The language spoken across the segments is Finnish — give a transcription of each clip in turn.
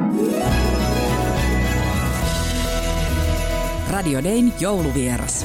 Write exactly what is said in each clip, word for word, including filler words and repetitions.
Radio Dayn jouluvieras.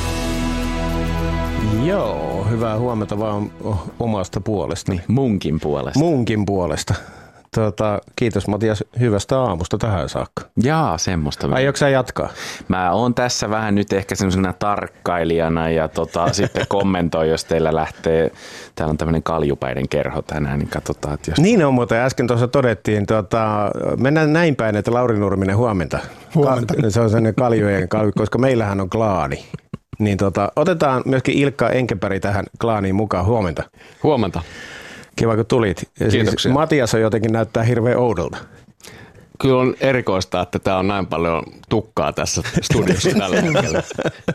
Joo, hyvää huomenta vaan omasta puolesta. Niin, munkin puolesta. Munkin puolesta. Tota, kiitos Matias hyvästä aamusta tähän saakka. Jaa, semmoista. Aiotko sä jatkaa? Mä oon tässä vähän nyt ehkä semmoisena tarkkailijana ja tota, sitten kommentoin, jos teillä lähtee. Täällä on tämmöinen kaljupäiden kerho tänään, niin katsotaan. Että jos... Niin on muuten, äsken tuossa todettiin, tota, mennään näin päin, että Lauri Nurminen huomenta. Huomenta. Ka- se on sellainen kaljujen kalju, koska meillähän on klaani. Niin tota, otetaan myöskin Ilkka Enkepäri tähän klaaniin mukaan. Huomenta. Huomenta. Kiva, kun tulit. Kiitoksia. Siis Matias on jotenkin näyttää hirveän oudolta. Kyllä on erikoista, että tää on näin paljon tukkaa tässä studiossa tällä hetkellä.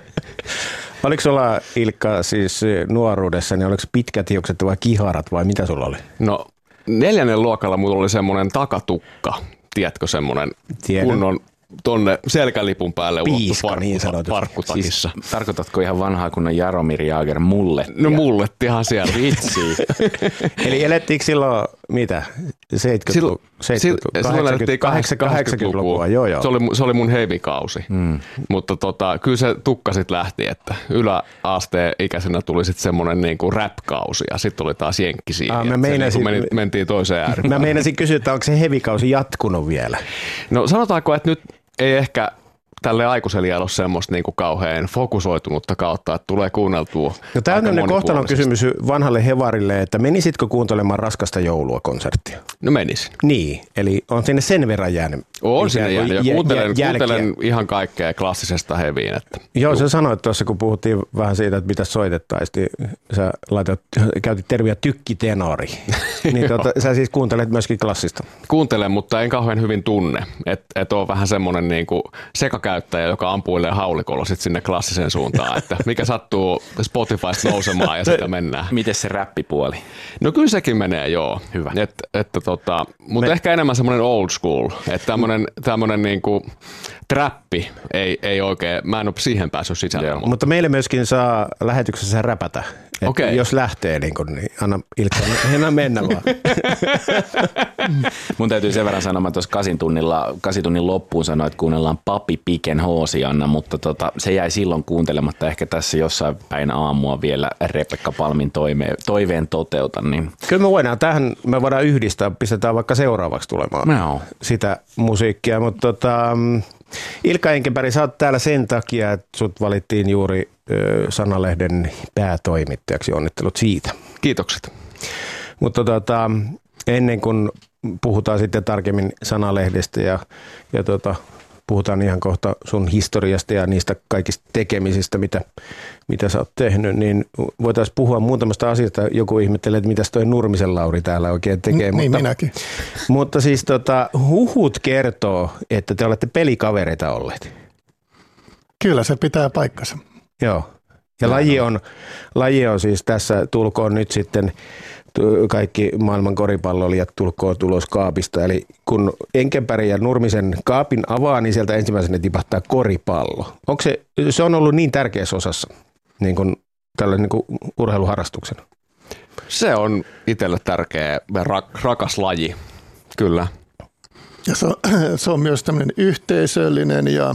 Oliko sulla, Ilkka, siis nuoruudessa, niin oliko pitkät hiukset vai kiharat vai mitä sulla oli? No neljännen luokalla mulla oli semmoinen takatukka, tiedätkö semmoinen kunnon tonne selkälipun päälle piiska, ulottu niin farkku, farkkutakissa. Siis, tarkoitatko ihan vanhaa kunnon Jaromir Jaager mullettia? No mullettihan siellä. Vitsi. Eli elettiinkö silloin mitä? seitsemänkymmentä, seitsemänkymmentä, kahdeksankymmentälukua. Joo, joo. Se oli, se oli mun heavikausi. Hmm. Mutta tota, kyllä se tukka sit lähti, että yläasteen ikäisenä tuli sitten semmoinen niinku rap-kausi ja sitten tuli taas jenkkisiin. Ah, meinasin, meni, mentiin toiseen ääreen. Mä meinasin kysyä, että onko se heavikausi jatkunut vielä? No sanotaanko, että nyt ei ehkä tälle aikuiselle ole semmoista niin kuin kauhean fokusoitunutta kautta, että tulee kuunneltua. No tämä on kohtalon kysymys vanhalle hevarille, että menisitkö kuuntelemaan Raskasta joulua -konserttia? No menisin. Niin, eli on sinne sen verran jäänyt. On sinne jäänyt ja kuuntelen, kuuntelen ihan kaikkea klassisesta heviin. Että joo, sä sanoit tuossa, kun puhuttiin vähän siitä, että mitä soitettaisiin, sä laitat, käytit termiä tykkitenori. Niin tuota, sä siis kuuntelet myöskin klassista. Kuuntelen, mutta en kauhean hyvin tunne. Että et on vähän semmoinen niinku sekakäyttäjä, joka ampuilee haulikolla sit sinne klassiseen suuntaan. Että mikä sattuu Spotifysta nousemaan ja sitä mennään. Miten se räppipuoli? No kyllä sekin menee, joo. Hyvä. Et, että tota, mutta Me... ehkä enemmän semmoinen old school. Että tämmöinen tämmöinen niinku trappi ei, ei oikein, mä en ole siihen päässyt sisälle. Mutta. mutta meille myöskin saa lähetyksessä räpätä. Okay. Jos lähtee, niin, kun, niin anna Ilkka, enää mennä vaan. Mun täytyy sen verran sanoa, että tuossa kasin tunnilla, kasi tunnin loppuun sanoin, että kuunnellaan Papi Piken Hoosianna, mutta tota, se jäi silloin kuuntelematta. Ehkä tässä jossain päin aamua vielä Rebekka Palmin toime, toiveen toteutan. Niin. Kyllä me voidaan, tähän me voidaan yhdistää, pistetään vaikka seuraavaksi tulemaan no. sitä musiikkia, mutta tota, Ilkka Enkepäri, sä oot täällä sen takia, että sut valittiin juuri ö, Sanalehden päätoimittajaksi. Onnittelut siitä. Kiitokset. Mutta tota, ennen kuin puhutaan sitten tarkemmin Sanalehdestä ja, ja tota, puhutaan ihan kohta sun historiasta ja niistä kaikista tekemisistä, mitä, mitä sä oot tehnyt, niin voitaisiin puhua muutamasta asiasta. Joku ihmettelee, että mitäs toi Nurmisen Lauri täällä oikein tekee. N- mutta, niin minäkin. Mutta siis tota, huhut kertoo, että te olette pelikavereita olleet. Kyllä se pitää paikkansa. Joo. Ja laji on, laji on siis tässä, tulkoon nyt sitten kaikki maailman koripalloilijat tulkoon tulos kaapista. Eli kun Enkepäri ja Nurmisen kaapin avaa, niin sieltä ensimmäisenä tipahtaa koripallo. Onko se, se on ollut niin tärkeässä osassa niin kuin tällä niin kuin urheiluharrastuksena? Se on itselle tärkeä ja rak, rakas laji, kyllä. Ja se on, se on myös tämmöinen yhteisöllinen ja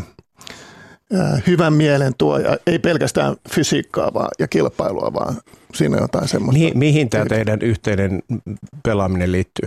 hyvän mielen tuoja, ei pelkästään fysiikkaa vaan, ja kilpailua, vaan siinä on jotain semmoista. Mihin, mihin tämä teidän yhteinen pelaaminen liittyy?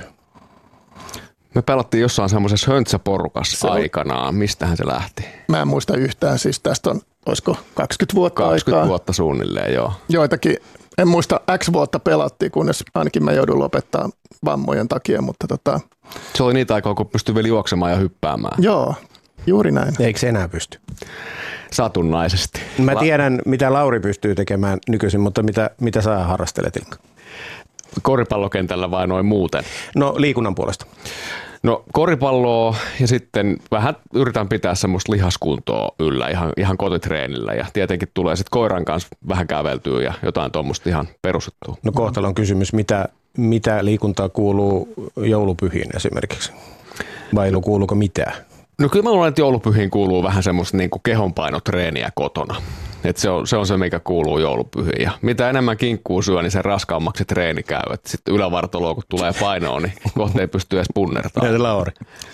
Me pelattiin jossain semmoisessa höntsäporukassa aikanaan. Mistähän se lähti? Mä en muista yhtään, siis tästä on, olisiko kaksikymmentä vuotta kaksikymmentä aikaa. vuotta suunnilleen, joo. Joitakin, en muista, X vuotta pelattiin, kunnes ainakin mä joudun lopettaa vammojen takia, mutta tota. Se oli niitä aikaa, kun pystyi vielä juoksemaan ja hyppäämään. Joo, juuri näin. Eikö se enää pysty? Satunnaisesti. Mä tiedän, mitä Lauri pystyy tekemään nykyisin, mutta mitä, mitä sä harrastelet, Ilkka? Koripallokentällä vai noin muuten? No liikunnan puolesta. No koripalloa ja sitten vähän yritän pitää semmoista lihaskuntoa yllä ihan, ihan kotitreenillä ja tietenkin tulee sitten koiran kanssa vähän käveltyä ja jotain tuommoista ihan perustettua. No kohtalon kysymys, mitä, mitä liikuntaa kuuluu joulupyhiin esimerkiksi? Vai kuuluuko mitään? No kyllä mä luulen, että joulupyhiin kuuluu vähän semmoista niin kuin kehonpainotreeniä kotona. Et se, on, se on se, mikä kuuluu joulupyhiin. Ja mitä enemmän kinkkuu syö, niin sen raskaammaksi treeni käy. Sitten ylävartaloa, kun tulee painoon, niin kohta ei pysty edes punnertamaan. Näitä Lauri.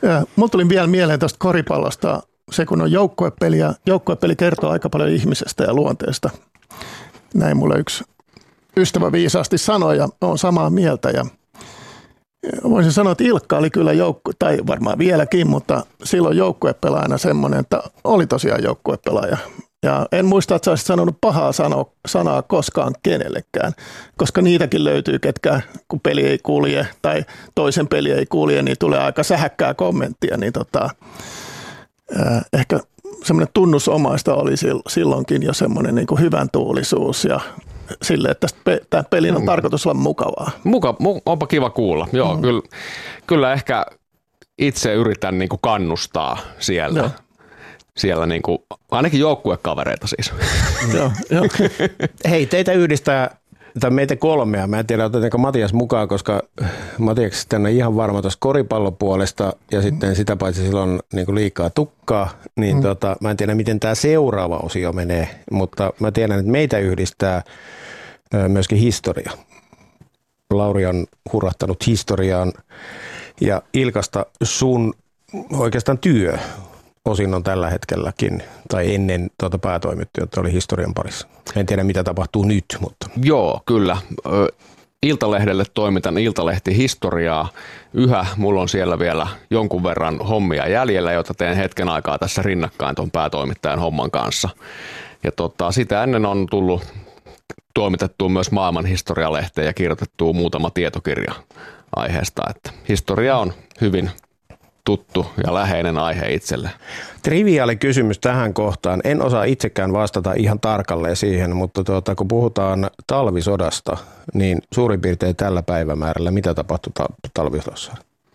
Mulla tuli vielä mieleen tuosta koripallosta se, kun on joukkuepeli ja joukkuepeli kertoo aika paljon ihmisestä ja luonteesta. Näin mulle yksi ystävä viisaasti sanoi ja olen samaa mieltä. Ja voisin sanoa, että Ilkka oli kyllä joukku, tai varmaan vieläkin, mutta silloin joukkuepelaajana semmoinen, että oli tosiaan joukkuepelaaja. Ja en muista, että sä olisit sanonut pahaa sano, sanaa koskaan kenellekään, koska niitäkin löytyy, ketkä kun peli ei kulje tai toisen peli ei kulje, niin tulee aika sähäkkää kommenttia. Niin tota, äh, ehkä semmoinen tunnusomaista oli silloinkin jo semmoinen niin kuin hyvän tuulisuus ja sille, että tämä pelin on mm. tarkoitus olla mukavaa. Muka, onpa kiva kuulla. Joo, mm. kyllä, kyllä ehkä itse yritän niin kuin kannustaa siellä. Joo. Siellä niin kuin, ainakin joukkuekavereita siis. Joo, joo. Hei, teitä yhdistää, tai meitä kolmea, mä en tiedä otetaanko Matias mukaan, koska Matias sitten on ihan varma tuossa koripallopuolesta ja sitten sitä paitsi silloin niin kuin liikaa tukkaa, niin mm. tota, mä en tiedä miten tämä seuraava osio menee, mutta mä tiedän, että meitä yhdistää myöskin historia. Lauri on hurahtanut historiaan ja Ilkasta sun oikeastaan työ osin on tällä hetkelläkin, tai ennen tuota päätoimittajaa oli historian parissa. En tiedä, mitä tapahtuu nyt, mutta... Joo, kyllä. Iltalehdelle toimitan Iltalehti historiaa. Yhä mulla on siellä vielä jonkun verran hommia jäljellä, jota teen hetken aikaa tässä rinnakkain tuon päätoimittajan homman kanssa. Ja tota, sitä ennen on tullut toimitettua myös maailman historialehteen ja kirjoitettua muutama tietokirja aiheesta. Että historia on hyvin tuttu ja läheinen aihe itselle. Triviaali kysymys tähän kohtaan. En osaa itsekään vastata ihan tarkalleen siihen, mutta tuota, kun puhutaan talvisodasta, niin suurin piirtein tällä päivämäärällä, mitä tapahtui ta- talvisodassa?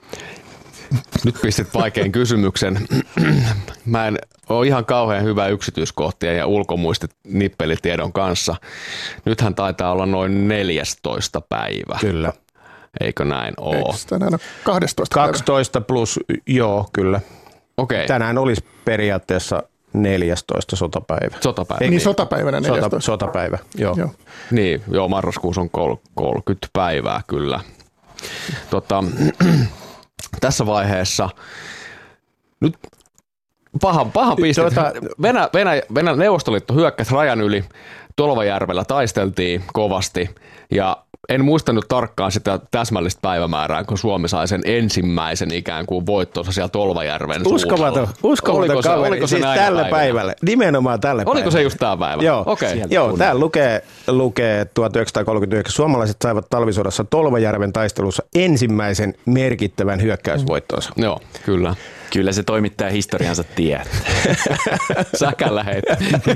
Nyt pistit vaikean kysymyksen. Mä en ole ihan kauhean hyvä yksityiskohtien ja ulkomuistit nippelitiedon kanssa. Nythän taitaa olla noin neljästoista päivä. Kyllä. Eikö näin ole? Tänään on kaksitoista kaksitoista plus, joo, kyllä. Okei. Tänään olisi periaatteessa neljästoista sotapäivä. Sotapäivä. Niin, sotapäivänä neljästoista. Sota, sotapäivä, joo. joo. Niin, joo, marraskuussa on kolmekymmentä päivää kyllä. Tota, tässä vaiheessa nyt pahan, pahan pistet. Tuota, Venä, Venä, Venä, Neuvostoliitto hyökkäsi rajan yli, Tolvajärvellä taisteltiin kovasti ja en muistanut tarkkaan sitä täsmällistä päivämäärää, kun Suomi sai sen ensimmäisen ikään kuin voittonsa siellä Tolvajärven Uskomaton, uskomaton kaveri, oliko se siis tällä päivällä? päivällä, nimenomaan tällä oliko päivällä. Oliko se just tämä päivä? Joo, okay. Joo täällä lukee, lukee tuhatyhdeksänsataakolmekymmentäyhdeksän. Suomalaiset saivat talvisodassa Tolvajärven taistelussa ensimmäisen merkittävän hyökkäysvoittonsa. Mm. Joo, kyllä. Kyllä se toimittaja historiansa tietää. Säkällä heitä.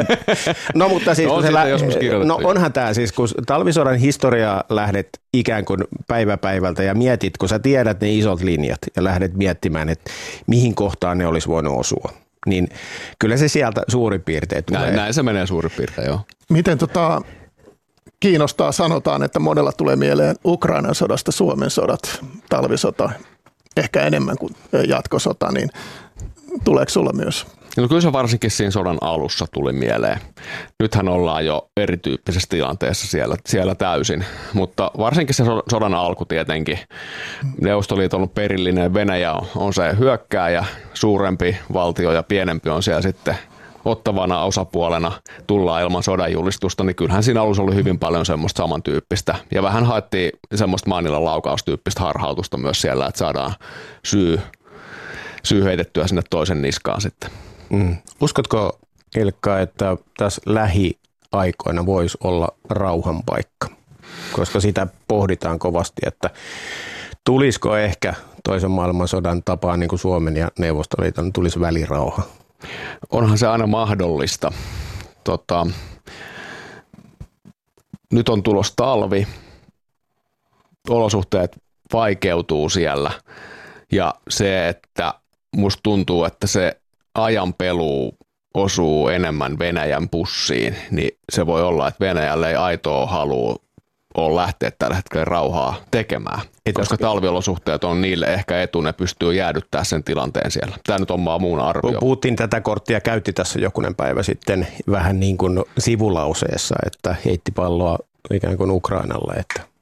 No mutta siis, on se lä- no jo. onhan tämä siis, kun talvisodan historiaa lähdet ikään kuin päivä päivältä ja mietit, kun sä tiedät ne isot linjat ja lähdet miettimään, että mihin kohtaan ne olisi voinut osua, niin kyllä se sieltä suurin piirtein tulee. Näin, näin se menee suurin piirtein, joo. Miten tota, kiinnostaa, sanotaan, että monella tulee mieleen Ukrainan sodasta Suomen sodat, talvisota, ehkä enemmän kuin jatkosota, niin tuleeko sulla myös? No kyllä se varsinkin siinä sodan alussa tuli mieleen. Nythän ollaan jo erityyppisessä tilanteessa siellä, siellä täysin, mutta varsinkin se sodan alku tietenkin. Neuvostoliiton perillinen Venäjä on, on se hyökkääjä, suurempi valtio ja pienempi on siellä sitten ottavana osapuolena, tullaan ilman sodan julistusta, niin kyllähän siinä alussa oli hyvin paljon semmoista samantyyppistä. Ja vähän haettiin semmoista Maanilan laukaustyyppistä harhautusta myös siellä, että saadaan syy, syy heitettyä sinne toisen niskaan sitten. Mm. Uskotko, Ilkka, että tässä lähiaikoina voisi olla rauhan paikka? Koska sitä pohditaan kovasti, että tulisiko ehkä toisen maailmansodan tapaan niin kuin Suomen ja Neuvostoliiton tulisi välirauha? Onhan se aina mahdollista. Tota, nyt on tulossa talvi, olosuhteet vaikeutuu siellä ja se, että musta tuntuu, että se ajan peluu osuu enemmän Venäjän pussiin, niin se voi olla, että Venäjälle ei aitoa halua ole lähteä tällä hetkellä rauhaa tekemään, ei koska talviolosuhteet on niille ehkä etu, ne pystyy jäädyttämään sen tilanteen siellä. Tämä nyt on vaan muun arvio. Putin tätä korttia käytti tässä jokunen päivä sitten vähän niin kuin sivulauseessa, että heitti palloa ikään kuin Ukrainalle, että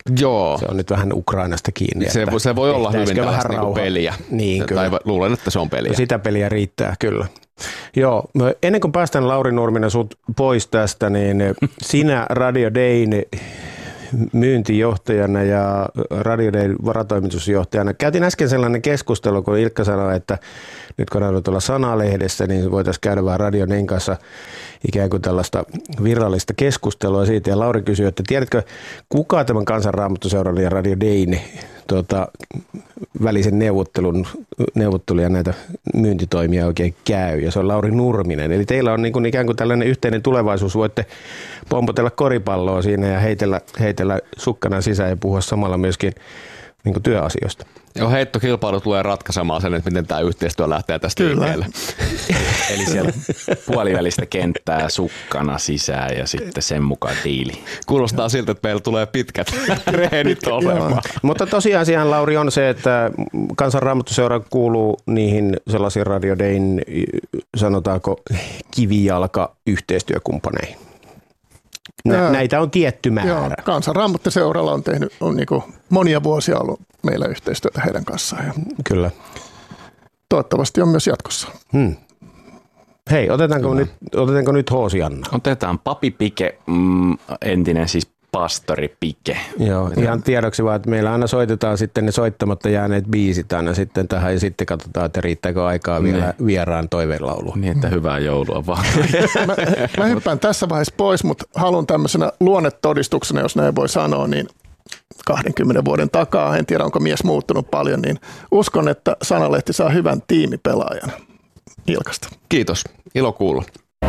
Joo. Se on nyt vähän Ukrainasta kiinni. Se, se voi olla hyvin tällaista niinku peliä. Niin, tai luulen, että se on peliä. No, sitä peliä riittää, kyllä. Joo, ennen kuin päästään Lauri Nurminen sut pois tästä, niin sinä Radio Dayn myyntijohtajana ja Radio Dayn varatoimitusjohtajana. Käytiin äsken sellainen keskustelu, kun Ilkka sanoi, että nyt kun on tuolla Sanalehdessä, niin voitaisiin käydä vähän Radio Dayn kanssa ikään kuin tällaista virallista keskustelua siitä. Ja Lauri kysyi, että tiedätkö, kuka tämän Kansanraamattuseuran ja Radio Dayn tuota, välisen neuvottelun, neuvotteluja näitä myyntitoimia oikein käy, ja se on Lauri Nurminen. Eli teillä on niin kuin ikään kuin tällainen yhteinen tulevaisuus, voitte pompotella koripalloa siinä ja heitellä, heitellä sukkana sisään ja puhua samalla myöskin niin kuin työasioista. Joo, heittokilpailu tulee ratkaisemaan sen, että miten tämä yhteistyö lähtee tästä liikkeelle. Eli siellä puolivälistä kenttää sukkana sisään ja sitten sen mukaan diili. Kuulostaa siltä, että meillä tulee pitkät reenit olemaan. Mutta tosiaan, Lauri, on se, että Kansanraamattuseura kuuluu niihin sellaisiin Radio Dayn, sanotaanko, kivijalka-yhteistyökumppaneihin. Nä, näitä on tietty määrä. Joo, Kansanraamattuseuralla on tehnyt on niin kuin monia vuosia ollut meillä yhteistyötä heidän kanssaan. Ja kyllä. Toivottavasti on myös jatkossa. Hmm. Hei, otetaanko nyt, otetaanko nyt Hoosi Anna? Otetaan Papi Pike, mm, entinen siis pastori Pike. Joo, ihan tiedoksi vaan, että meillä aina soitetaan sitten ne soittamatta jääneet biisit aina sitten tähän ja sitten katsotaan, että riittääkö aikaa vielä vieraan toiveenlauluun. Niin, että hyvää joulua vaan. mä, mä hyppään tässä vaiheessa pois, mutta haluan tämmöisenä luonnetodistuksena, jos näin voi sanoa, niin kahdenkymmenen vuoden takaa, en tiedä onko mies muuttunut paljon, niin uskon, että Sanalehti saa hyvän tiimipelaajan Ilkasta. Kiitos, ilo kuulla.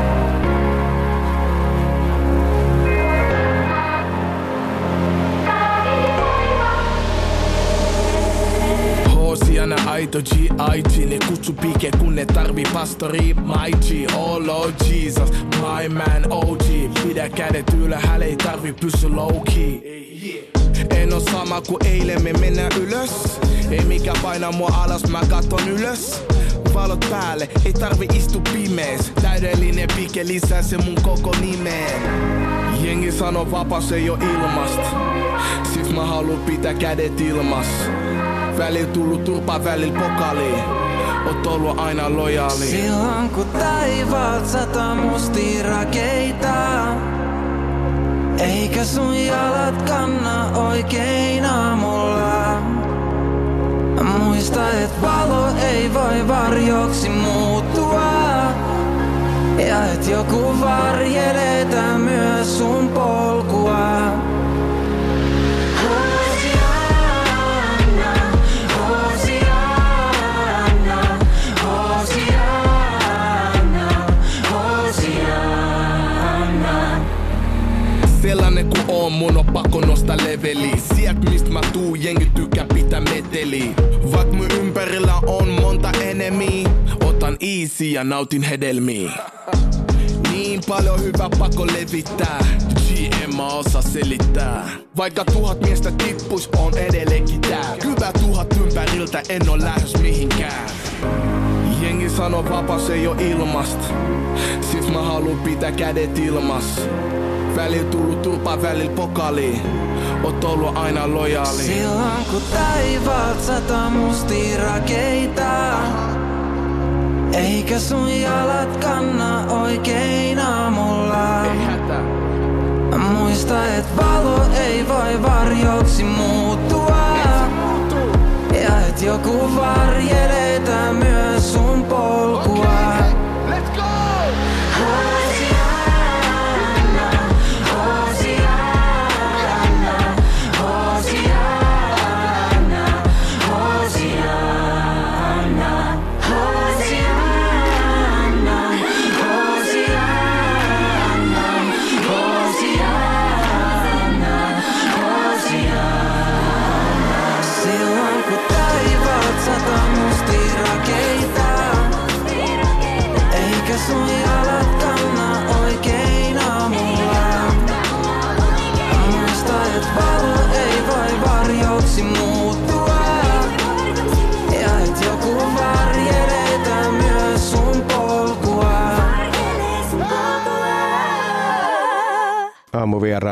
Hosiana aito G I G, ne kutsu Pike kun ne tarvii pastori. My G, oh Lord Jesus, my man O G. Pidä kädet ylhäällä, ei tarvi pysy low key. En oo sama kuin eilen, me mennään ylös. Ei mikä paina mua alas, mä katon ylös. Valot päälle, ei tarvi istu pimees. Täydellinen Pike lisää se mun koko nimeen. Jengi sano vapaus ei oo ilmasta, sit mä haluun pitää kädet ilmas. Välillä tullut turpaa, välillä pokaliin. Oot ollut aina lojaali. Silloin kun taivaat sata mustia rakeita, eikä sun jalat kanna oikein aamulla. Muista, et valo ei voi varjoksi muuttua, ja et joku varjelee tää myös sun polkua. Sellainen ku oon, mun on pakko nosta leveliä. Sieltä mistä mä tuu, jengi tykkää pitää meteliä. Vaik mun ympärillä on monta enemiä, otan easy ja nautin hedelmiä. Niin paljon hyvää pakko levittää, G en mä osaa selittää. Vaikka tuhat miestä tippus, on edelleenkin tää. Hyvä tuhat ympäriltä, en oo lähes mihinkään. Jengi sano vapaus ei oo ilmasta, sit mä haluun pitää kädet ilmas. Välillä tullut turpaa, välillä pokaliin. Oot ollut aina lojaali. Silloin kun taivaat sata mustia rakeita, eikä sun jalat kanna oikein aamulla. Ei hätä. Muista, et valo ei voi varjoksi muuttua, ja et joku varjelee tää myös sun polkua. Okay. Let's go! Sun jalat kanna oikein aamulla. Muista, et valo ei voi varjoksi muuttua, ja et joku varjelee tää myös sun polkua. Aamuvieraana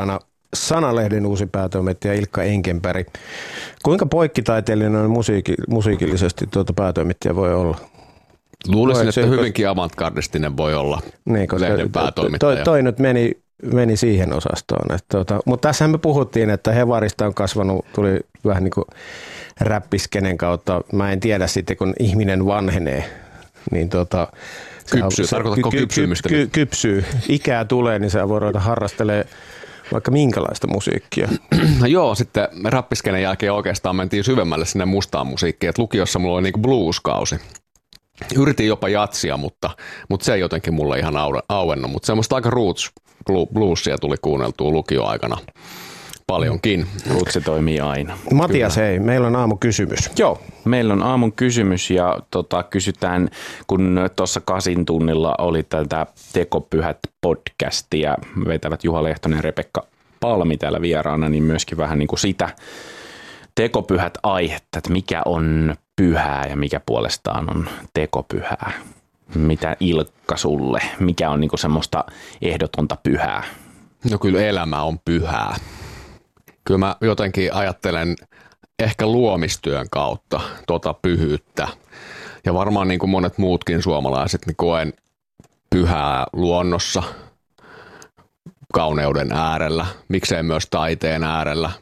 Sanalehden uusi päätoimittaja Ilkka Enkenpäri. Kuinka poikkitaiteellinen musiiki, musiikillisesti tuota päätoimittaja voi olla? Luulisin, että hyvinkin avantgardistinen voi olla niin, lehden päätoimittaja. Toi, toi nyt meni, meni siihen osastoon. Että tuota, mutta tässähän me puhuttiin, että Hevarista on kasvanut, tuli vähän niin kuin räppiskenen kautta. Mä en tiedä sitten, kun ihminen vanhenee, niin tuota, kypsyy, se, tarkoitatko ky, kypsymistä? Ky, ky, kypsyy, ikää tulee, niin se voi ruveta harrastelemaan vaikka minkälaista musiikkia. No joo, sitten räppiskenen jälkeen oikeastaan mentiin syvemmälle sinne mustaan musiikkiin. Et lukiossa mulla oli niinku blueskausi. Yritin jopa jatsia, mutta, mutta se ei jotenkin mulle ihan auennut. Mutta semmoista aika roots bluesia tuli kuunneltua lukioaikana paljonkin. Rootsi toimii aina. Matias, hei, meillä on aamukysymys. Joo, meillä on aamun kysymys ja tota, kysytään, kun tuossa kasin tunnilla oli tätä Tekopyhät podcastia, vetävät Juha Lehtonen ja Rebekka Palmi täällä vieraana, niin myöskin vähän niin kuin sitä tekopyhät aihetta, että mikä on pyhää ja mikä puolestaan on tekopyhää. Mitä Ilkka sulle, mikä on niin kuin semmoista ehdotonta pyhää? No kyllä elämä on pyhää. Kyllä mä jotenkin ajattelen ehkä luomistyön kautta tota pyhyyttä. Ja varmaan niin kuin monet muutkin suomalaiset, niin koen pyhää luonnossa, kauneuden äärellä, miksei myös taiteen äärellä.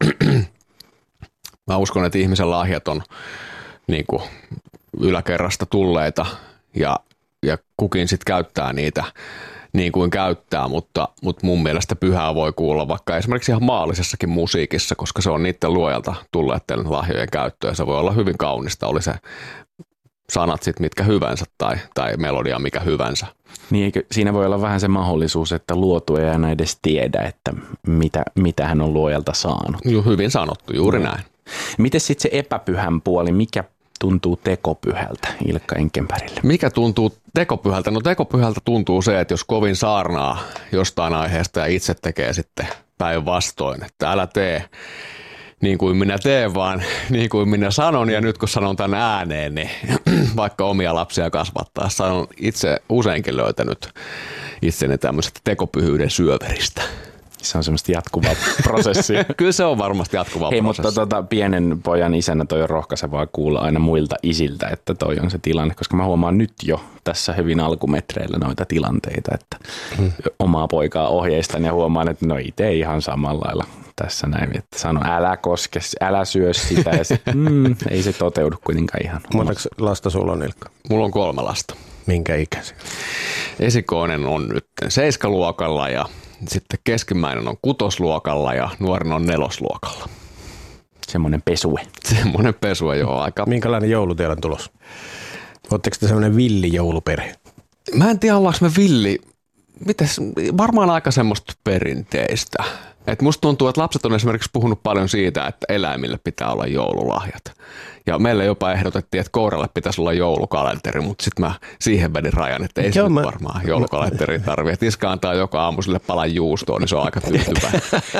Mä uskon, että ihmisen lahjat on niin kuin yläkerrasta tulleita ja, ja kukin sitten käyttää niitä niin kuin käyttää, mutta, mutta mun mielestä pyhää voi kuulla vaikka esimerkiksi ihan maallisessakin musiikissa, koska se on niiden luojalta tulleiden lahjojen käyttöön. Se voi olla hyvin kaunista, oli se sanat sitten mitkä hyvänsä tai, tai melodia mikä hyvänsä. Niin eikö siinä voi olla vähän se mahdollisuus, että luotu ei aina edes tiedä, että mitä, mitä hän on luojalta saanut. Joo, hyvin sanottu, juuri no. näin. Miten sitten se epäpyhän puoli, mikä tuntuu tekopyhältä Ilkka Enkenpärille? Mikä tuntuu tekopyhältä? No tekopyhältä tuntuu se, että jos kovin saarnaa jostain aiheesta ja itse tekee sitten päinvastoin, että älä tee niin kuin minä teen, vaan niin kuin minä sanon. Ja nyt kun sanon tämän ääneen, niin vaikka omia lapsia kasvattaa, sanon itse useinkin löytänyt itseni tämmöisestä tekopyhyyden syöveristä. Se on semmoista jatkuvaa prosessia. Kyllä se on varmasti jatkuvaa Hei, prosessia. mutta tota, pienen pojan isänä toi on rohkaisevaa kuulla aina muilta isiltä, että toi on se tilanne, koska mä huomaan nyt jo tässä hyvin alkumetreillä noita tilanteita, että hmm. omaa poikaa ohjeistan ja huomaan, että no itse ihan samalla lailla tässä näin, että sanon älä koske, älä syö sitä ja sit, mm, ei se toteudu kuitenkaan ihan. Montako lasta sulla on, Ilkka? Mulla on kolme lasta. Minkä ikäisiä? Esikoinen on nyt seiskaluokalla ja sitten keskimmäinen on kutosluokalla ja nuorin on nelosluokalla. Semmoinen pesue. Semmoinen pesue, joo. Aika. Minkälainen joulu teillä on tulossa? Oletteko te semmoinen villi jouluperhe? Mä en tiedä, ollaanko me villi. Mites, varmaan aika semmoista perinteistä. Et musta tuntuu, että lapset on esimerkiksi puhunut paljon siitä, että eläimille pitää olla joululahjat. Ja meille jopa ehdotettiin, että koiralle pitäisi olla joulukalenteri, mutta sitten mä siihen vedin rajan, että ei se mä... varmaan joulukalenteri tarvitse. Että iska antaa joka aamu sille palan juustoon, niin se on aika tyytyväinen.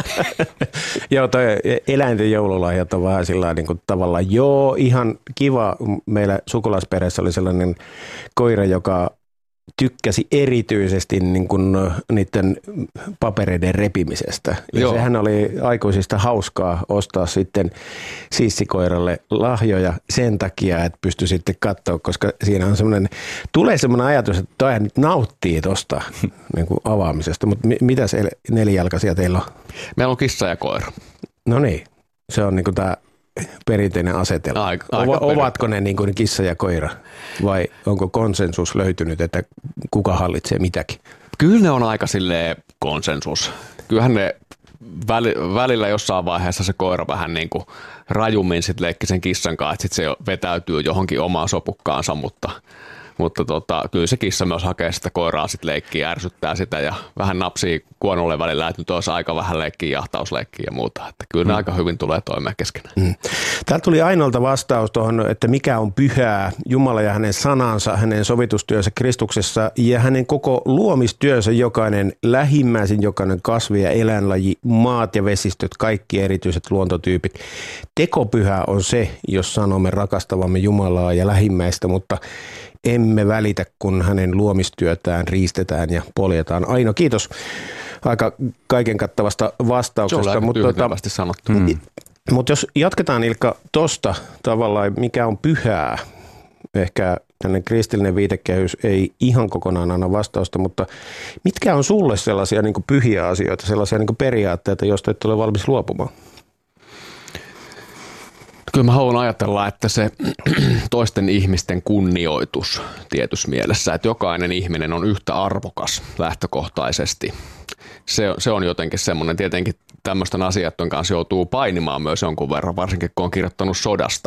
Joo, toi eläinten joululahjat on vähän sillä niin kuin tavallaan, joo, ihan kiva. Meillä sukulaisperheessä oli sellainen koira, joka tykkäsi erityisesti niin kuin niiden papereiden repimisestä. Ja Joo. sehän oli aikuisista hauskaa ostaa sitten sissikoiralle lahjoja sen takia, että pystyi sitten katsoa, koska siinä on semmoinen, tulee semmoinen ajatus, että toihan nyt nauttii tuosta niin kuin avaamisesta. Mutta mitäs nelijalkaisia teillä on? Meillä on kissa ja koira. No niin, se on niin kuin tämä perinteinen asetelma. Aika, aika Ovatko ne niin kuin kissa ja koira vai onko konsensus löytynyt, että kuka hallitsee mitäkin? Kyllä ne on aika silleen konsensus. Kyllähän ne välillä jossain vaiheessa se koira vähän niin kuin rajummin sit leikki sen kissan kanssa, että sit se vetäytyy johonkin omaan sopukkaansa, mutta Mutta tota, kyllä se kissa myös hakee sitä koiraa sitten leikkiä, ärsyttää sitä ja vähän napsii kuonolle välillä, että nyt olisi aika vähän leikkiä, jahtausleikkiä ja muuta. Että kyllä mm. ne aika hyvin tulee toimeen keskenään. Mm. Täältä tuli Ainolta vastaus tuohon, että mikä on pyhää, Jumala ja hänen sanansa, hänen sovitustyönsä Kristuksessa ja hänen koko luomistyönsä, jokainen lähimmäisin, jokainen kasvi ja eläinlaji, maat ja vesistöt, kaikki erityiset luontotyypit. Tekopyhä on se, jos sanomme rakastavamme Jumalaa ja lähimmäistä, mutta emme välitä, kun hänen luomistyötään riistetään ja poljetaan. Aino, kiitos aika kaiken kattavasta vastauksesta. Se on aika mutta tyhjentävästi sanottu. Mm. Mutta jos jatketaan Ilkka tosta tavallaan, mikä on pyhää, ehkä tämmöinen kristillinen viitekehys ei ihan kokonaan anna vastausta, mutta mitkä on sulle sellaisia niin kuin pyhiä asioita, sellaisia niin kuin periaatteita, joista et ole valmis luopumaan? Kyllä mä haluan ajatella, että se toisten ihmisten kunnioitus tietyssä mielessä, että jokainen ihminen on yhtä arvokas lähtökohtaisesti. Se, se on jotenkin semmoinen, tietenkin tämmöisten asioiden kanssa joutuu painimaan myös jonkun verran, varsinkin kun on kirjoittanut sodasta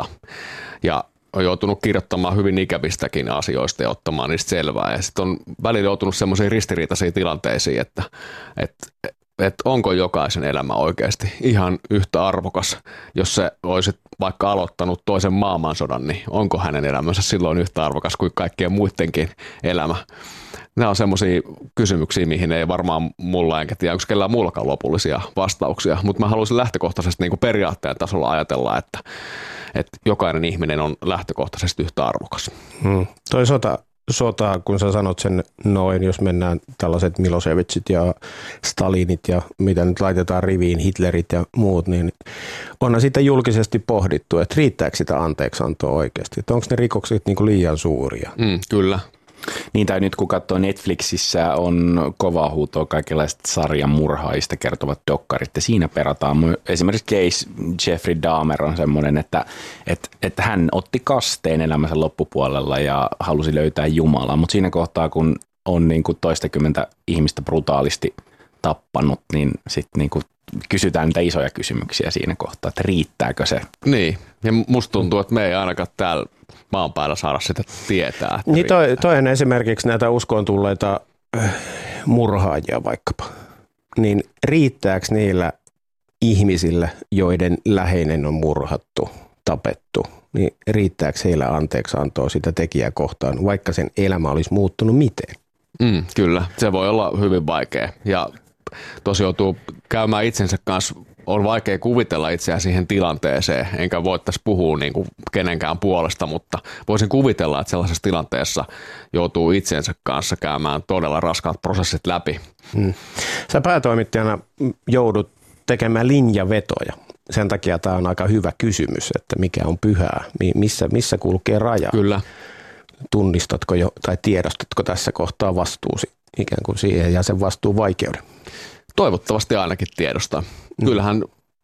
ja on joutunut kirjoittamaan hyvin ikävistäkin asioista ja ottamaan niistä selvää. Ja sitten on välillä joutunut semmoisiin ristiriitaisiin tilanteisiin, että, että, että onko jokaisen elämä oikeasti ihan yhtä arvokas. Jos se olisi vaikka aloittanut toisen maailmansodan, niin onko hänen elämänsä silloin yhtä arvokas kuin kaikkien muidenkin elämä? Nämä on semmoisia kysymyksiä, mihin ei varmaan mulla enkä tiedä, onko kellään muullakaan lopullisia vastauksia, mutta mä haluaisin lähtökohtaisesti niin kuin periaatteen tasolla ajatella, että, että jokainen ihminen on lähtökohtaisesti yhtä arvokas. Hmm. Toi sota, sota, kun sä sanot sen noin, jos mennään tällaiset Milosevicit ja Stalinit ja mitä nyt laitetaan riviin, Hitlerit ja muut, niin onhan sitten julkisesti pohdittu, että riittääkö sitä anteeksiantoa oikeasti, että onko ne rikokset niin kuin liian suuria? Mm, kyllä. Niin, tai nyt kun katsoo Netflixissä on kovaa huutoa kaikenlaista sarjan murhaajista kertovat dokkarit, ja siinä perataan esimerkiksi case Jeffrey Dahmer on semmoinen, että, että, että hän otti kasteen elämänsä loppupuolella ja halusi löytää Jumalaa, mutta siinä kohtaa kun on niin kuin toistakymmentä ihmistä brutaalisti tappanut, niin sitten niin kuin kysytään niitä isoja kysymyksiä siinä kohtaa, että riittääkö se? Niin, ja musta tuntuu, että me ei ainakaan täällä maan päällä saada sitä tietää. Niin toi, toi on esimerkiksi näitä uskoon tulleita äh, murhaajia vaikkapa. Niin riittääkö niillä ihmisillä, joiden läheinen on murhattu, tapettu, niin riittääkö heillä anteeksi antoa sitä tekijää kohtaan, vaikka sen elämä olisi muuttunut miten? Mm, kyllä, se voi olla hyvin vaikea ja tosi joutuu käymään itsensä kanssa. On vaikea kuvitella itseään siihen tilanteeseen, enkä voi tässä puhua niin kuin kenenkään puolesta, mutta voisin kuvitella, että sellaisessa tilanteessa joutuu itsensä kanssa käymään todella raskaat prosessit läpi. Hmm. Sä päätoimittajana joudut tekemään linjavetoja. Sen takia tämä on aika hyvä kysymys, että mikä on pyhää, missä, missä kulkee raja. Kyllä. Tunnistatko jo tai tiedostatko tässä kohtaa vastuusi ikään kuin siihen ja sen vastuun vaikeuden? Toivottavasti ainakin tiedostaa. Kyllähän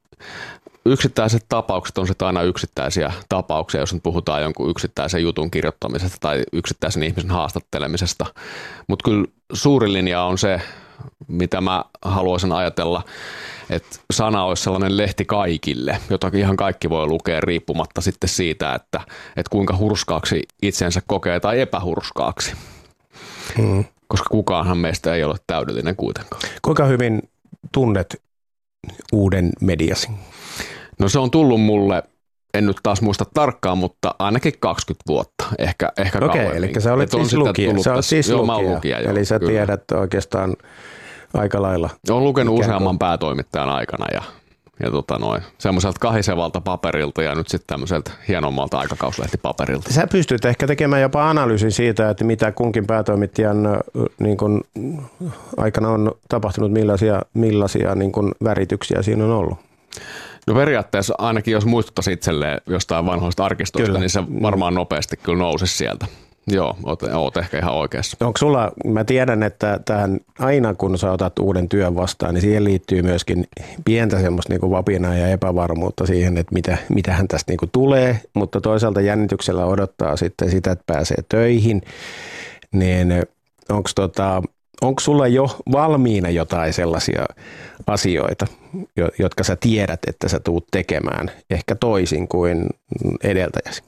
yksittäiset tapaukset on sitten aina yksittäisiä tapauksia, jos nyt puhutaan jonkun yksittäisen jutun kirjoittamisesta tai yksittäisen ihmisen haastattelemisesta. Mutta kyllä suuri linja on se, mitä mä haluaisin ajatella, että sana olisi sellainen lehti kaikille, jota ihan kaikki voi lukea riippumatta sitten siitä, että, että kuinka hurskaaksi itsensä kokee tai epähurskaaksi. Hmm. Koska kukaanhan meistä ei ole täydellinen kuitenkaan. Kuinka hyvin tunnet uuden mediasi? No se on tullut mulle, en nyt taas muista tarkkaan, mutta ainakin kaksikymmentä vuotta, ehkä, ehkä Okei, kauemmin. eli sä olet siis lukija. Sä olet siis joo, lukija. lukija joo, eli sä kyllä. tiedät oikeastaan aika lailla. Olen lukenut useamman päätoimittajan aikana ja, ja tota noin, semmoiselta kahisevalta paperilta ja nyt sitten tämmöiseltä hienommalta aikakauslehtipaperilta. Sä pystyt ehkä tekemään jopa analyysin siitä, että mitä kunkin päätoimittajan niin kun, aikana on tapahtunut, millaisia, millaisia niin kun värityksiä siinä on ollut. No periaatteessa ainakin jos muistuttaisi itselleen jostain vanhoista arkistoista, kyllä, niin se varmaan nopeasti kyllä nousisi sieltä. Joo, oot, oot ehkä ihan oikeassa. Onko sulla, mä tiedän, että tähän aina kun sä otat uuden työn vastaan, niin siihen liittyy myöskin pientä semmoista niinku vapinaa ja epävarmuutta siihen, että mitä, mitähän tästä niinku tulee, mutta toisaalta jännityksellä odottaa sitten sitä, että pääsee töihin, niin onko tota, onko sulla jo valmiina jotain sellaisia asioita, jotka sä tiedät, että sä tuut tekemään ehkä toisin kuin edeltäjäsi?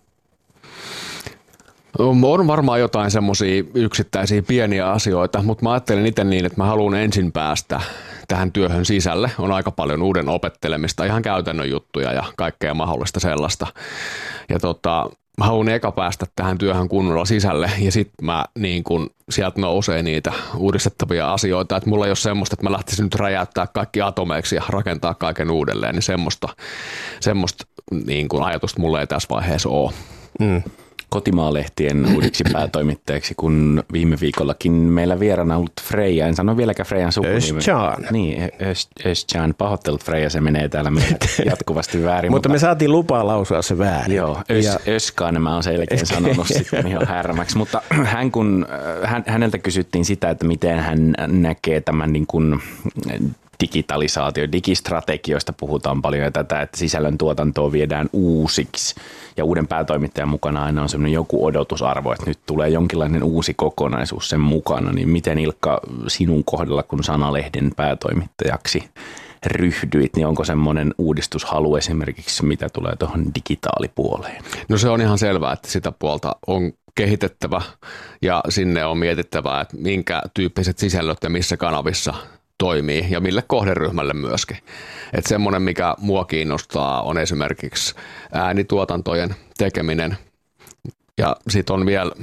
On varmaan jotain semmoisia yksittäisiä pieniä asioita, mutta mä ajattelen itse niin, että mä haluan ensin päästä tähän työhön sisälle. On aika paljon uuden opettelemista, ihan käytännön juttuja ja kaikkea mahdollista sellaista. Ja tota, mä haluan eka päästä tähän työhön kunnolla sisälle ja sitten mä niin kun sieltä nousee niitä uudistettavia asioita. Että mulla ei ole semmoista, että mä lähtisin nyt räjäyttää kaikki atomeiksi ja rakentaa kaiken uudelleen, niin semmoista, semmoista niin kun ajatusta mulla ei tässä vaiheessa ole. Mm. kotimaalehtien uudiksi päätoimittajaksi, kun viime viikollakin meillä vieraana ollut Freija. En sano vieläkään Freijan sukunimi. Özcan. Niin, Özcan. Pahoittelut Freija, se menee täällä jatkuvasti väärin. Mutta me saatiin lupaa lausua se väärin. Joo, Özcan mä oon selkeän sanonut sitten jo härmäksi. Mutta hän kun, hän, häneltä kysyttiin sitä, että miten hän näkee tämän niin kuin digitalisaatio, digistrategioista puhutaan paljon ja tätä, että sisällön tuotantoa viedään uusiksi ja uuden päätoimittajan mukana aina on semmoinen joku odotusarvo, että nyt tulee jonkinlainen uusi kokonaisuus sen mukana, niin miten Ilkka sinun kohdalla, kun Sanalehden päätoimittajaksi ryhdyit, niin onko semmoinen uudistushalu esimerkiksi, mitä tulee tuohon digitaalipuoleen? No se on ihan selvää, että sitä puolta on kehitettävä ja sinne on mietittävä, että minkä tyyppiset sisällöt ja missä kanavissa toimii ja mille kohderyhmälle myöskin. Että semmoinen, mikä mua kiinnostaa, on esimerkiksi äänituotantojen tekeminen. Ja sitten on vielä,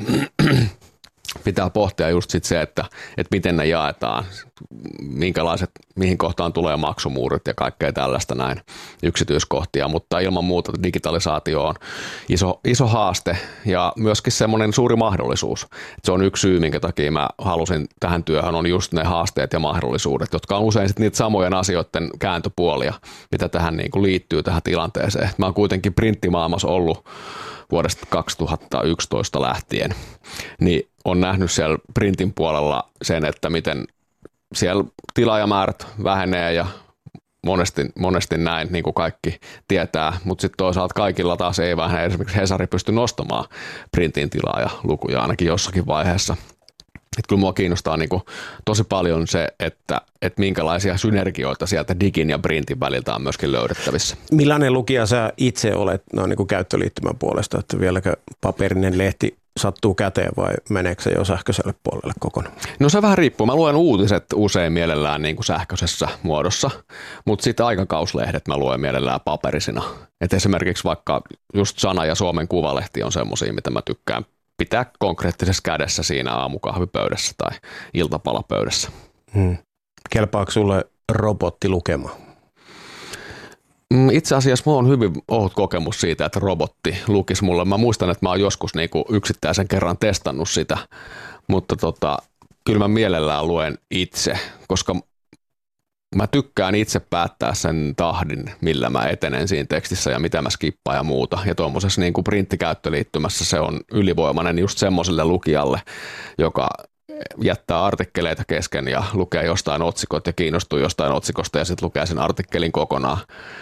pitää pohtia just sit se, että, että miten ne jaetaan, minkälaiset, mihin kohtaan tulee maksumuurit ja kaikkea tällaista näin yksityiskohtia, mutta ilman muuta digitalisaatio on iso, iso haaste ja myöskin semmoinen suuri mahdollisuus. Se on yksi syy, minkä takia mä halusin tähän työhön, on just ne haasteet ja mahdollisuudet, jotka on usein sitten niitä samojen asioiden kääntöpuolia, mitä tähän niin kuin liittyy tähän tilanteeseen. Mä oon kuitenkin printtimaailmassa ollut vuodesta kaksituhattayksitoista lähtien, niin on nähnyt siellä printin puolella sen, että miten siellä tilaajamäärät vähenee ja monesti, monesti näin, niin kuin kaikki tietää, mutta sitten toisaalta kaikilla taas ei vähene. Esimerkiksi Hesari pysty nostamaan printin tilaajalukuja ainakin jossakin vaiheessa. Että kyllä mua kiinnostaa niin kuin tosi paljon se, että, että minkälaisia synergioita sieltä digin ja printin väliltä on myöskin löydettävissä. Millainen lukija sä itse olet no, niin kuin käyttöliittymän puolesta, että vieläkö paperinen lehti sattuu käteen vai meneekö se jo sähköiselle puolelle kokonaan? No se vähän riippuu. Mä luen uutiset usein mielellään niin kuin sähköisessä muodossa, mutta sitten aikakauslehdet mä luen mielellään paperisina. Et esimerkiksi vaikka just Sana ja Suomen Kuvalehti on semmosia, mitä mä tykkään pitää konkreettisessa kädessä siinä aamukahvipöydässä tai iltapalapöydässä. Hmm. Kelpaako sulle robotti lukema? Itse asiassa mulla on hyvin ohut kokemus siitä, että robotti lukisi mulle. Mä muistan, että mä oon joskus niinku yksittäisen kerran testannut sitä, mutta tota, kyllä mä mielellään luen itse, koska mä tykkään itse päättää sen tahdin, millä mä etenen siinä tekstissä ja mitä mä skippaan ja muuta. Ja tuommoisessa niin kuin printtikäyttöliittymässä se on ylivoimainen just semmoiselle lukijalle, joka jättää artikkeleita kesken ja lukee jostain otsikot ja kiinnostuu jostain otsikosta ja sitten lukee sen artikkelin kokonaan.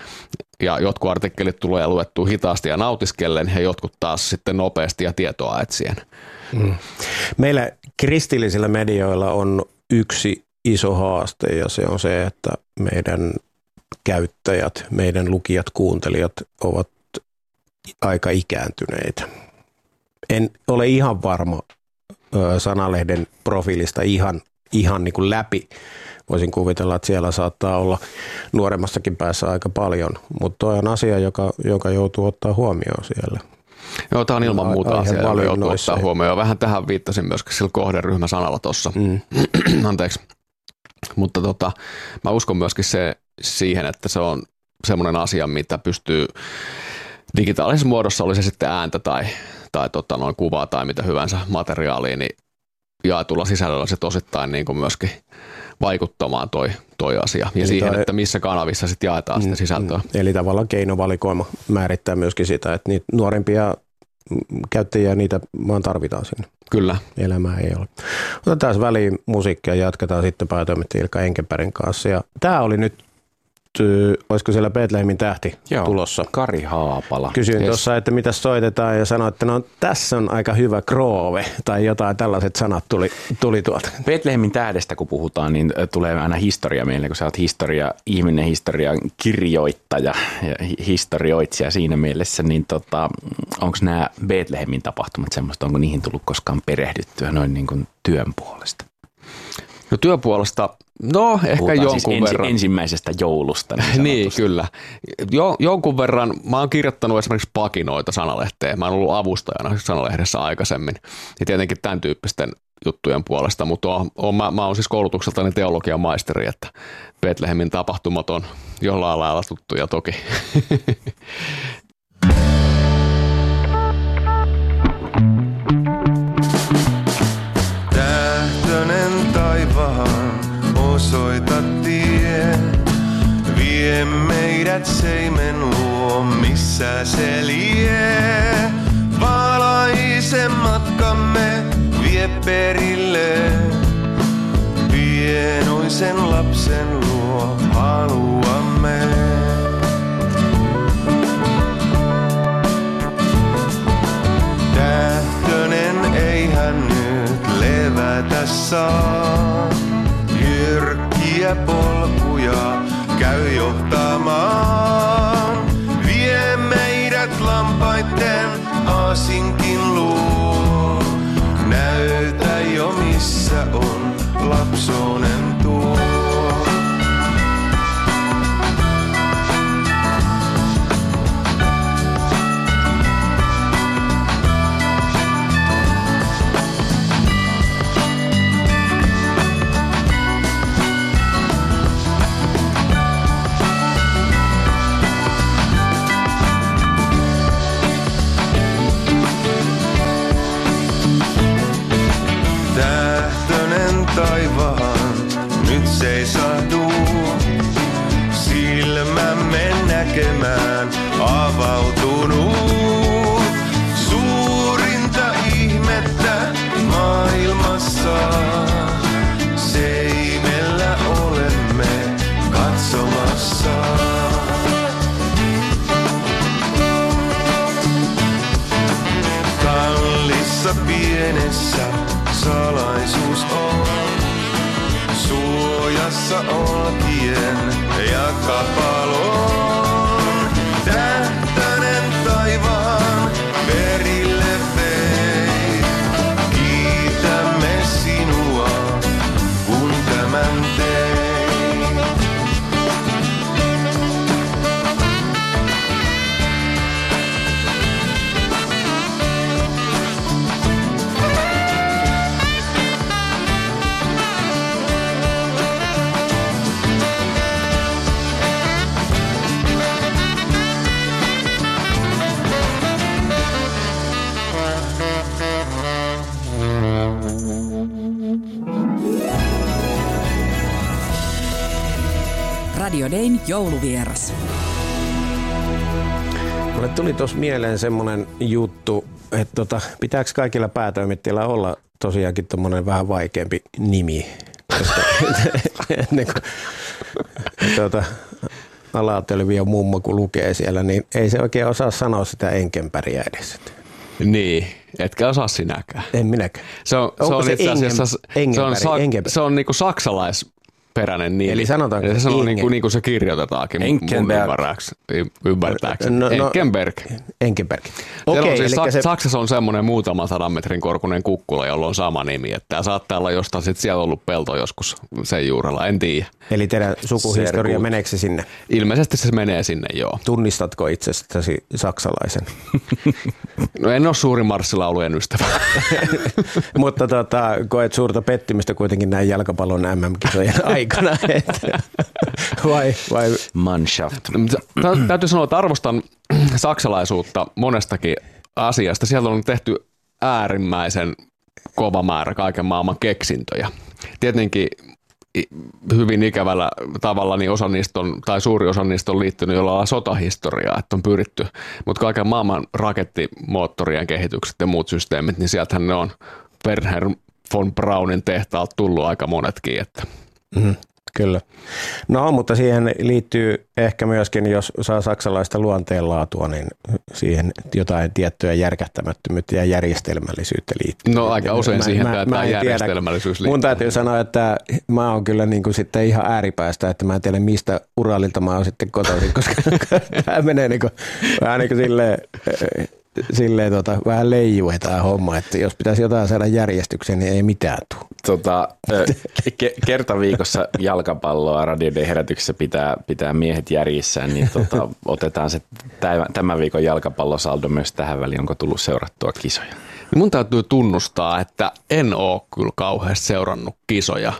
Ja jotkut artikkelit tulee luettua hitaasti ja nautiskellen ja jotkut taas sitten nopeasti ja tietoa etsien. Mm. Meillä kristillisillä medioilla on yksi iso haaste ja se on se, että meidän käyttäjät, meidän lukijat, kuuntelijat ovat aika ikääntyneitä. En ole ihan varma ö, Sanalehden profiilista ihan, ihan niin kuin läpi. Voisin kuvitella, että siellä saattaa olla nuoremmassakin päässä aika paljon, mutta tuo on asia, joka, joka joutuu ottaa huomioon siellä. Joo, tämä on ilman muuta asia, joka joutuu ottaa huomioon. Vähän tähän viittasin myöskin sillä kohderyhmäsanalla tuossa. Mm. Anteeksi. Mutta tota, mä uskon myöskin se, siihen, että se on semmoinen asia, mitä pystyy digitaalisessa muodossa, oli se sitten ääntä tai, tai tota, noin kuvaa tai mitä hyvänsä materiaalia, niin jaetulla sisällöllä se tosittain niin kuin myöskin vaikuttamaan toi, toi asia. Ja eli siihen, toi, että missä kanavissa sitten jaetaan mm, sitä sisältöä. Mm, eli tavallaan keinovalikoima määrittää myöskin sitä, että niitä nuorempia käyttäjiä niitä vaan tarvitaan sinne. Kyllä. Elämää ei ole. Otetaan väliin musiikkia ja jatketaan sitten päätoimittaja Ilkka Enkenbergin kanssa. Ja tämä oli nyt, olisiko siellä Betlehemin tähti Joo, tulossa? Kari Haapala. Kysyin yes. tuossa, että mitä soitetaan ja sanoin, että no tässä on aika hyvä Groove tai jotain tällaiset sanat tuli, tuli tuolta. Betlehemin tähdestä kun puhutaan, niin tulee aina historia meille, kun sä oot historia, ihminen historian kirjoittaja ja historioitsija siinä mielessä, niin tota, onko nämä Betlehemin tapahtumat semmoista, onko niihin tullut koskaan perehdyttyä noin niin kuin työn puolesta? No työpuolesta, no ehkä Puhutaan jonkun siis ensi, verran. ensimmäisestä joulusta. Niin, niin kyllä. Jo, jonkun verran, mä oon kirjoittanut esimerkiksi pakinoita Sanalehteen. Mä oon ollut avustajana Sanalehdessä aikaisemmin. Ja tietenkin tämän tyyppisten juttujen puolesta, mutta on, on, mä, mä oon siis koulutukseltani teologian maisteri, että Betlehemin tapahtumat on jollain lailla tuttuja toki. missä se lie. Valaisen matkamme vie perille. Pienoisen lapsen luo haluamme. Tähtönen ei hän nyt levätä saa. Jyrkkiä polkuja käy johtamaan. Vie meidät lampaitten aasinkin luo. Näytä jo missä on lapsuuden tuo. Taivaan nyt seisahduu, silmämme näkemään avautunut. Suurinta ihmettä maailmassa, seimellä olemme katsomassa. Kallissa pienessä salaisuus on. Suojassa olkien ja kapalon. Tähtäinen taivaan perille vei. Kiitämme sinua, kun tämän tein. Radio Dayn jouluvieras. Mulle tuli tuossa mieleen semmoinen juttu, että tota, pitääkö kaikilla päätoimittajilla olla tosiaankin tommonen vähän vaikeampi nimi? Koska ennen kuin tuota, alatelvio mummo kun lukee siellä, niin ei se oikein osaa sanoa sitä enkenpäriä edes. Niin, etkä osaa sinäkään. En minäkään. Se on, se on se itse asiassa engen, se on, engenpäri, sa, se on niinku saksalaisperäinen nimi. Eli sanotaanko se sanoo engen. niin kuin, niin kuin se kirjoitetaankin ymmärtääkseni. No, no, Enkenberg. Enkenberg. Okei, okay, siis Saks- se... Saksassa on semmoinen muutaman sadan metrin korkuinen kukkula, jolla on sama nimi. Että tämä saattaa olla jostain, sit siellä on ollut pelto joskus sen juurella, en tiedä. Eli teidän sukuhistoria, Serku. Meneekö se sinne? Ilmeisesti se menee sinne, joo. Tunnistatko itsestäsi saksalaisen? No en ole suuri marssilaulujen ystävä. Mutta tota, koet suurta pettymystä kuitenkin näin jalkapallon M M-kisojen aikana. vai, vai? Mannschaft. Täytyy sanoa, että arvostan saksalaisuutta monestakin asiasta. Siellä on tehty äärimmäisen kova määrä kaiken maailman keksintöjä. Tietenkin hyvin ikävällä tavalla niin osa niistä on, tai suuri osa niistä on liittynyt jollain sotahistoriaa, että on pyritty, mutta kaiken maailman rakettimoottorien kehitykset ja muut systeemit, niin sieltähän ne on Wernher von Braunin tehtaalta tullut aika monetkin. Että. Mm-hmm. Kyllä. No, mutta siihen liittyy ehkä myöskin, jos saa saksalaista luonteenlaatua, niin siihen jotain tiettyä järkähtämättömyyttä ja järjestelmällisyyttä liittyy. No aika usein mä, siihen mä, tämä järjestelmällisyys liittyy. Mun täytyy sanoa, että mä oon kyllä niin kuin sitten ihan ääripäästä, että mä en tiedä mistä Uralilta mä oon sitten kotoisin, koska tämä menee niin kuin, vähän niin kuin silleen, silleen tota, vähän leijue tämä homma, että jos pitäisi jotain saada järjestykseen, niin ei mitään tule. Tota, ke- kerta viikossa jalkapalloa Radio Day -herätyksessä pitää, pitää miehet järjissään, niin tota, otetaan se tämän viikon jalkapallosaldo myös tähän väliin. Onko tullut seurattua kisoja? Mun täytyy tunnustaa, että en ole kyllä kauheasti seurannut kisoja.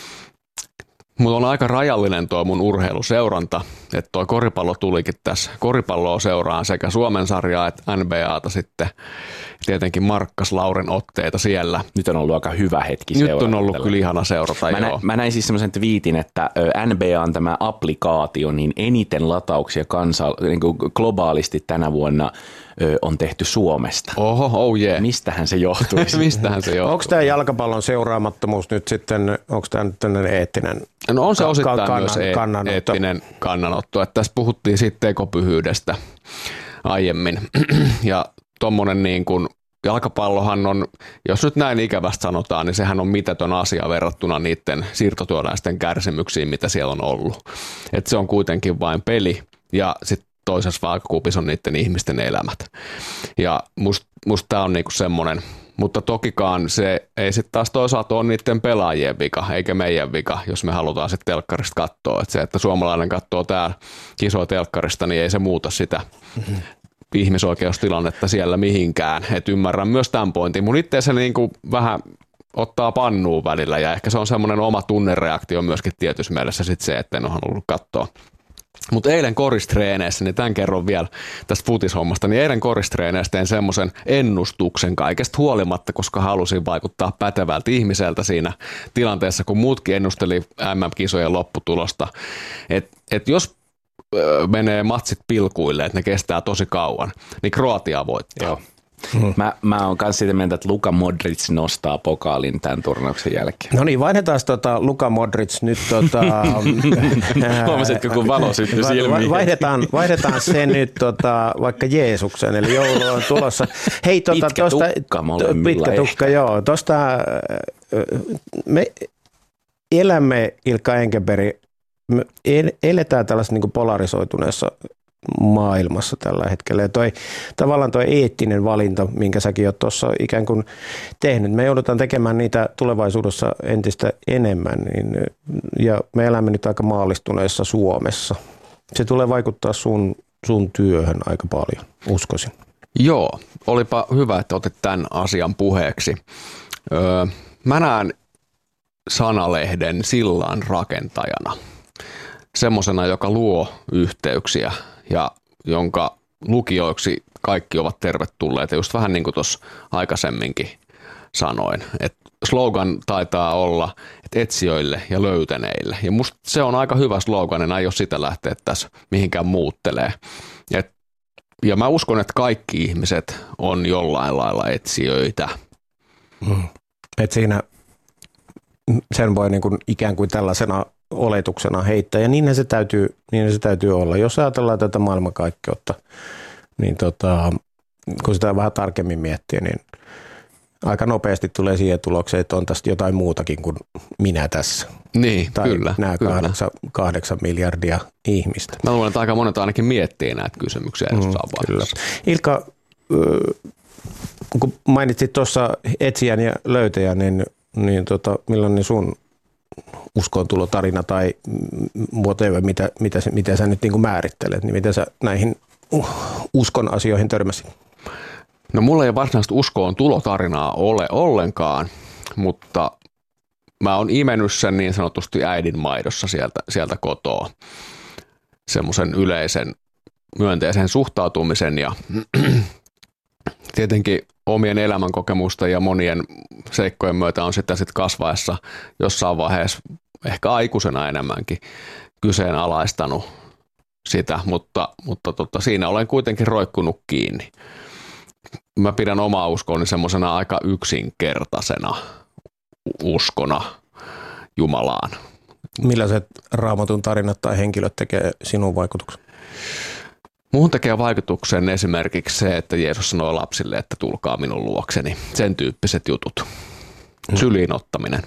Mulla on aika rajallinen tuo mun urheiluseuranta, että tuo koripallo tulikin tässä. Koripalloa seuraan sekä Suomen sarjaa että N B A:ta sitten. tietenkin Markkas Lauren otteita siellä. Nyt on ollut aika hyvä hetki Nyt seurata. on ollut kyllä ihana seurata, mä, joo. Nä, mä näin siis semmoisen twiitin, että N B A:n tämä applikaatio, niin eniten latauksia kansa, niin kuin globaalisti tänä vuonna ö, on tehty Suomesta. Oho, oh yeah. Mistähän se johtuisi? Mistähän se johtuu? Onko tämä jalkapallon seuraamattomuus nyt sitten, onko tämä nyt tämmöinen eettinen No on se osittain ka- kannan, myös e- kannanotto. eettinen kannanotto. Että tässä puhuttiin siitä tekopyhyydestä aiemmin. Ja tuommoinen niin kuin jalkapallohan on, jos nyt näin ikävästi sanotaan, niin sehän on mitätön asia verrattuna niiden siirtotyöläisten kärsimyksiin, mitä siellä on ollut. Että se on kuitenkin vain peli ja sitten toisessa vaakakupissa on niiden ihmisten elämät. Ja musta must tämä on niinku semmoinen, mutta tokikaan se ei sitten taas toisaalta ole niiden pelaajien vika, eikä meidän vika, jos me halutaan sitten telkkarista katsoa. Että se, että suomalainen katsoo täällä kisoa telkkarista, niin ei se muuta sitä mm-hmm. ihmisoikeustilannetta siellä mihinkään. Että ymmärrän myös tämän pointin. Mun itse se niinku vähän ottaa pannuun välillä ja ehkä se on semmoinen oma tunnereaktio myöskin tietyssä mielessä sit se, että en ole halunnut katsoa. Mutta eilen koristreeneissä, niin tämän kerron vielä tästä futishommasta, niin eilen koristreeneissä tein semmoisen ennustuksen kaikesta huolimatta, koska halusin vaikuttaa pätevältä ihmiseltä siinä tilanteessa, kun muutkin ennusteli M M-kisojen lopputulosta. Että et jos menee matsit pilkuille, että ne kestää tosi kauan, niin Kroatia voittaa. Joo. Hmm. Mä, mä oon kanssa sitä mieltä, että Luka Modric nostaa pokaalin tämän turnauksen jälkeen. No niin, vaihdetaan tota Luka Modric nyt tota... Huomasitko, kun valo syttyi silmiin? Vaihdetaan, vaihdetaan se nyt tota, vaikka Jeesuksen, eli joulu on tulossa. Hei, tota, pitkä tosta, tukka molemmilla. Pitkä tukka, joo. Tuosta me elämme, Ilkka Enkenberg, me eletään tällaisessa niin kuin polarisoituneessa maailmassa tällä hetkellä. Ja toi, tavallaan tuo eettinen valinta, minkä säkin oot tuossa ikään kuin tehnyt, me joudutaan tekemään niitä tulevaisuudessa entistä enemmän, niin, ja me elämme nyt aika maallistuneessa Suomessa. Se tulee vaikuttaa sun, sun työhön aika paljon, uskoisin. Joo, olipa hyvä, että otit tämän asian puheeksi. Öö, mä näen Sanalehden sillan rakentajana, semmosena, joka luo yhteyksiä ja jonka lukijoiksi kaikki ovat tervetulleet. Ja just vähän niin kuin tuossa aikaisemminkin sanoin, että slogan taitaa olla, että etsijöille ja löytäneille. Ja musta se on aika hyvä slogan, en aio sitä lähteä tässä mihinkään muuttelee. Et, ja mä uskon, että kaikki ihmiset on jollain lailla etsijöitä. Mm. Et siinä sen voi niin kuin ikään kuin tällaisena oletuksena heittää, ja niinhän se täytyy, niinhän se täytyy olla. Jos ajatellaan tätä maailmankaikkeutta, niin tota, kun sitä vähän tarkemmin miettii, niin aika nopeasti tulee siihen tulokseen, että on tästä jotain muutakin kuin minä tässä. Niin, tai kyllä. nämä kyllä. Kahdeksan, kahdeksan miljardia ihmistä. Mä luulen, että aika monet ainakin miettii näitä kysymyksiä Mm, jossain kyllä. vaiheessa. Ilkka, kun mainitsit tuossa etsijän ja löytäjän, niin, niin tota, millainen sun uskoontulotarina tai whatever, mitä, mitä, mitä sä nyt niin kuin määrittelet, niin miten sä näihin uskon asioihin törmäsit? No mulla ei varsinaista uskoon tulotarinaa ole ollenkaan, mutta mä oon imennyt sen niin sanotusti äidin maidossa sieltä, sieltä kotoa. Semmoisen yleisen myönteisen suhtautumisen ja tietenkin omien elämänkokemusta ja monien seikkojen myötä on sitä sitten kasvaessa jossain vaiheessa ehkä aikuisena enemmänkin kyseenalaistanut sitä, mutta, mutta tota, siinä olen kuitenkin roikkunut kiinni. Mä pidän omaa uskoani semmoisena aika yksinkertaisena uskona Jumalaan. Millaiset Raamatun tarinat tai henkilöt tekee sinun vaikutuksen? Muuhun tekee vaikutuksen esimerkiksi se, että Jeesus sanoo lapsille, että tulkaa minun luokseni. Sen tyyppiset jutut. Syliin ottaminen.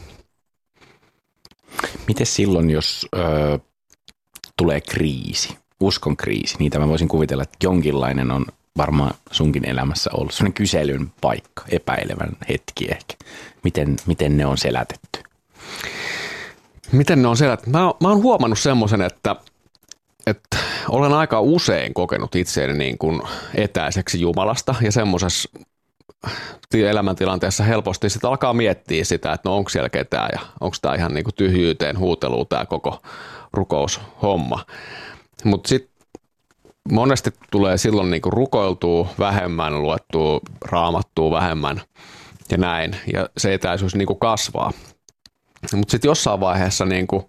Miten silloin, jos ö, tulee kriisi, uskon kriisi, niitä mä voisin kuvitella, että jonkinlainen on varmaan sunkin elämässä ollut sellainen kyselyn paikka, epäilevän hetki ehkä. Miten, miten ne on selätetty? Miten ne on selätetty? Mä, mä oon huomannut semmoisen, että, että olen aika usein kokenut itseäni niin kuin etäiseksi Jumalasta ja semmoisessa elämäntilanteessa helposti sitten alkaa miettiä sitä, että no onko siellä ketään ja onko tämä ihan niin kuin tyhjyyteen huutelua tämä koko rukoushomma. Mutta sitten monesti tulee silloin niin kuin rukoiltua vähemmän, luettua raamattua vähemmän ja näin. Ja se etäisyys niin kuin kasvaa. Mutta sitten jossain vaiheessa niin kuin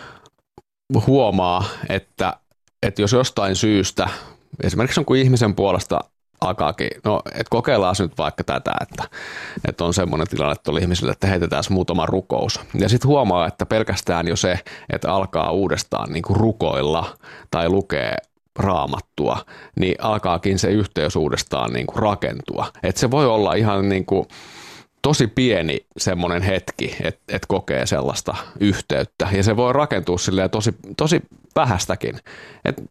huomaa, että, että jos jostain syystä, esimerkiksi jonkun ihmisen puolesta alkaakin, no että kokeillaan nyt vaikka tätä, että, että on semmoinen tilanne tuolla ihmisille, että heitetään muutama rukous. Ja sitten huomaa, että pelkästään jo se, että alkaa uudestaan niin kuin rukoilla tai lukee raamattua, niin alkaakin se yhteys uudestaan niin kuin rakentua. Että se voi olla ihan niin kuin tosi pieni semmoinen hetki, että et kokee sellaista yhteyttä. Ja se voi rakentua silleen tosi, tosi vähästäkin. Että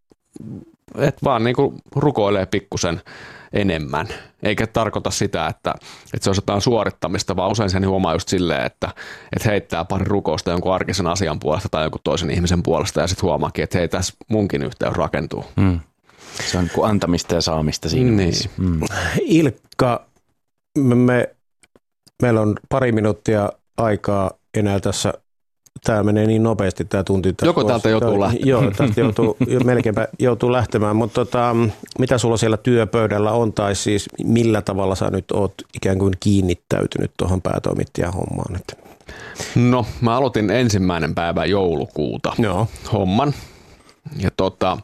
et vaan niin kuin rukoilee pikkusen enemmän. Eikä tarkoita sitä, että, että se on jotain suorittamista, vaan usein sen huomaa just silleen, että, että heittää pari rukousta jonkun arkisen asian puolesta tai jonkun toisen ihmisen puolesta ja sitten huomaakin, että hei, tässä munkin yhteys rakentuu. Mm. Se on kuin antamista ja saamista siinä. Niin. Mm. Ilkka, me, meillä on pari minuuttia aikaa enää tässä. Tämä menee niin nopeasti tämä tunti. Joko täältä joutuu lähtemään. Joo, tästä joutuu, melkeinpä joutuu lähtemään, mutta tota, mitä sulla siellä työpöydällä on, tai siis millä tavalla sä nyt oot ikään kuin kiinnittäytynyt tuohon päätoimittajan hommaan? No, mä aloitin ensimmäinen päivä joulukuuta Joo. homman, ja tota,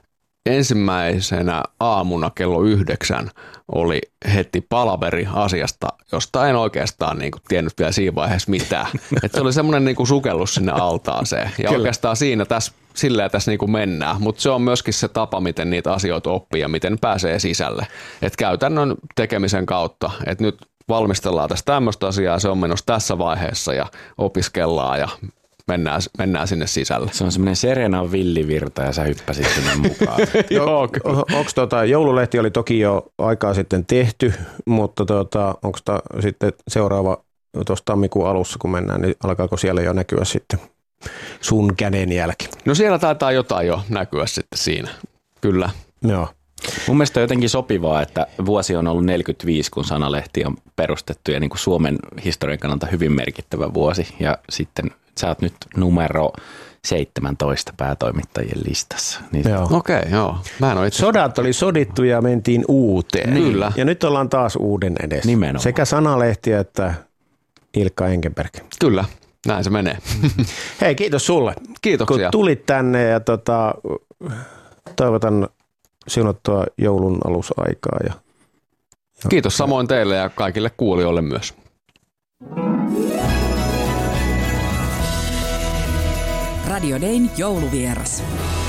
ensimmäisenä aamuna kello yhdeksän oli heti palaveri asiasta, josta en oikeastaan niin kuin tiennyt vielä siinä vaiheessa mitään. Että se oli semmoinen niin kuin sukellus sinne altaaseen. Ja Kyllä. oikeastaan siinä tässä, silleen tässä niin kuin mennään. Mutta se on myöskin se tapa, miten niitä asioita oppii ja miten pääsee sisälle. Että käytännön tekemisen kautta, että nyt valmistellaan tässä tämmöistä asiaa, se on menossa tässä vaiheessa ja opiskellaan ja Mennään, mennään sinne sisälle. Se on semmoinen Serenan villivirta ja sä hyppäsit sinne mukaan. Joo, onko tota, joululehti oli toki jo aikaa sitten tehty, mutta tota, onko sitten seuraava tuossa tammikuun alussa, kun mennään, niin alkaako siellä jo näkyä sitten sun kädenjälki? No siellä taitaa jotain jo näkyä sitten siinä, kyllä. Joo. Mun mielestä on jotenkin sopivaa, että vuosi on ollut neljäkymmentäviisi, kun Sanalehti on perustettu ja niin kuin Suomen historian kannalta hyvin merkittävä vuosi ja sitten sä oot nyt numero seitsemäntoista päätoimittajien listassa. Niin Okei, okay, joo. Mä en ole itse... Sodat oli sodittu ja mentiin uuteen. Kyllä. Ja nyt ollaan taas uuden edessä. Nimenomaan. Sekä Sanalehti että Ilkka Enkenberg. Kyllä, näin se menee. Hei, kiitos sulle. Kiitoksia. Kun tulit tänne ja tota, toivotan siunattua joulun alusaikaa. Ja, ja kiitos samoin teille ja kaikille kuulijoille myös. Radio Dayn jouluvieras.